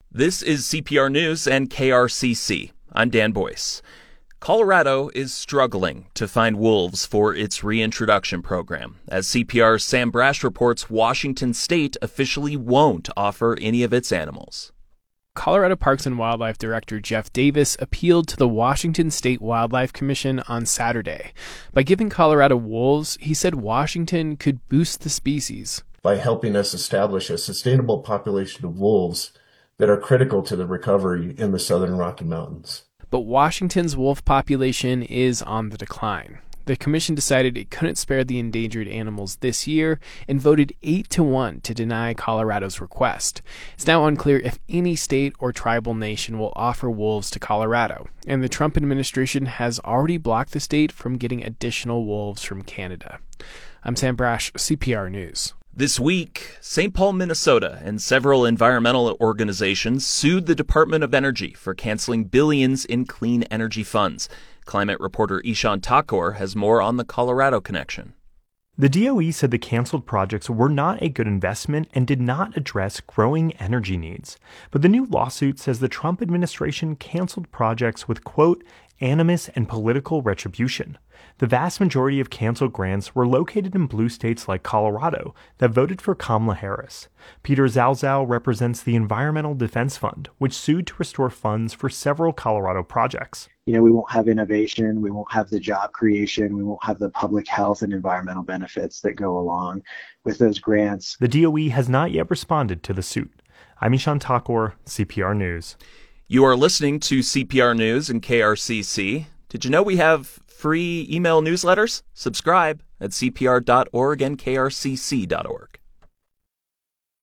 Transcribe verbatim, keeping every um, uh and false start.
This is C P R News and K R C C. I'm Dan Boyce. Colorado is struggling to find wolves for its reintroduction program. As C P R's Sam Brash reports, Washington State officially won't offer any of its animals. Colorado Parks and Wildlife Director Jeff Davis appealed to the Washington State Wildlife Commission on Saturday. By giving Colorado wolves, he said Washington could boost the species. By helping us establish a sustainable population of wolves that are critical to the recovery in the southern Rocky Mountains. But Washington's wolf population is on the decline. The commission decided it couldn't spare the endangered animals this year and voted eight to one to deny Colorado's request. It's now unclear if any state or tribal nation will offer wolves to Colorado, and the Trump administration has already blocked the state from getting additional wolves from Canada. I'm Sam Brash, C P R News. This week, Saint Paul, Minnesota, and several environmental organizations sued the Department of Energy for canceling billions in clean energy funds. Climate reporter Ishan Thakur has more on the Colorado connection. The D O E said the canceled projects were not a good investment and did not address growing energy needs. But the new lawsuit says the Trump administration canceled projects with, quote, animus and political retribution. The vast majority of canceled grants were located in blue states like Colorado that voted for Kamala Harris. Peter Zalzow represents the Environmental Defense Fund, which sued to restore funds for several Colorado projects. You know, we won't have innovation, we won't have the job creation, we won't have the public health and environmental benefits that go along with those grants. The D O E has not yet responded to the suit. I'm Ishan Thakur, C P R News. You are listening to C P R News and K R C C. Did you know we have free email newsletters? Subscribe at C P R dot org and K R C C dot org.